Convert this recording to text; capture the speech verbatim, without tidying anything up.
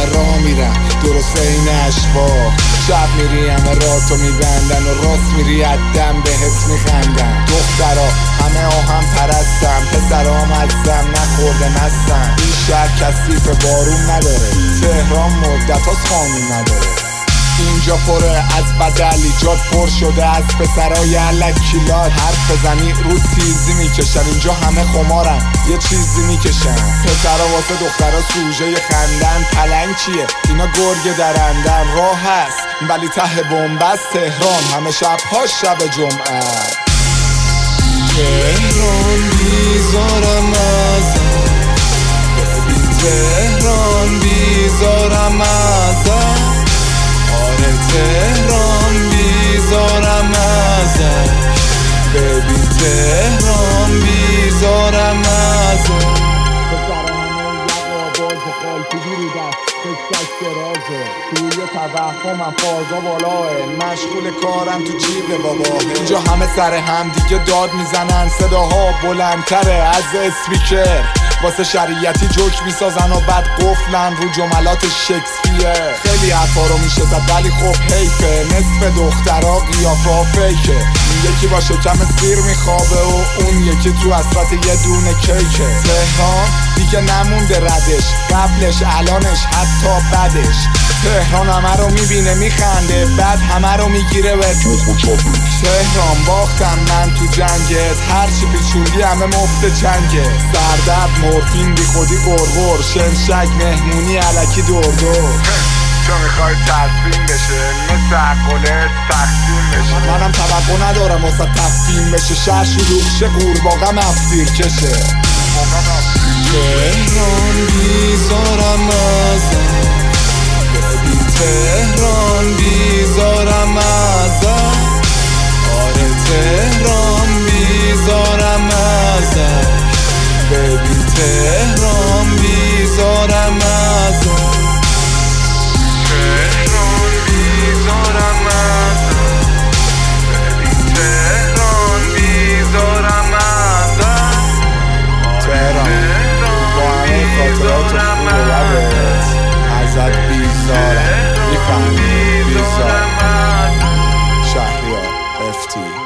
همه راه میرن درست این اشباه. شب میری همه راتو میبندن و راست میری عدم بهت میخندن. دخترا همه آهم پرستم، پسرام ازم نخورده مستم. این شهر کثیف بارون نداره، تهران مدت هاست قانون نداره. اینجا پره از بدل، ایجاد پر شده از پسرای الکیلات. حرف بزنی رو تیزی میکشن، اینجا همه خمارن یه چیزی میکشن. پسرا واسه دخترا سوژه خندن، پلنگ چیه اینا گرگ درندن. راه هست ولی ته بنبست، تهران همه شبها شب جمعه. تهران بیزارم ازم، ببین تهران بیزارم ازم. آره تهران بیزارم ازم، ببین تهران بیزارم ازم. توی توهمم فازا بالاه، مشغول کارم تو جیب باباه. اینجا همه سر هم دیگه داد میزنن، صداها بلندتره از اسپیکر. واسه شریعتی جوک میسازن و بعد قفلن رو جملات شکسپیر. خیلی حرفا رو میشه زد ولی خب حیفه، نصف دخترها قیافه ها فیکه. یکی با شکم سیر میخوابه و اون یکی تو حسرت یه دونه کیکه. تهران دیگه نمونده ردش، قبلش الانش حتی بعدش. تهران همه رو میبینه میخنده، بعد همه رو میگیره به تهران باختم من تو جنگت، هرچی پیچوندی همه مفت چنگه. سردرد مورفین بی خودی قرقر، شمشک مهمونی علکی دور دور. تو میخوای تصمیم بشه مثل عقلت تقسیم بشه، منم توقع ندارم واسه تفهیم بشه. شهر شلوغ شه قورباغه مفتیر کشه. تهران بیزارم ازم، ببین تهران بیزارم ازم. آره تهران بیزارم ازم، ببین تهران بیزارم ازم. تهران بیزارم ازم، ببین تهران بیزارم ازم. تهران با همه خاطرات خوب و بدت ازت بیزارم، میفهمی بیزارم. شهریار افتی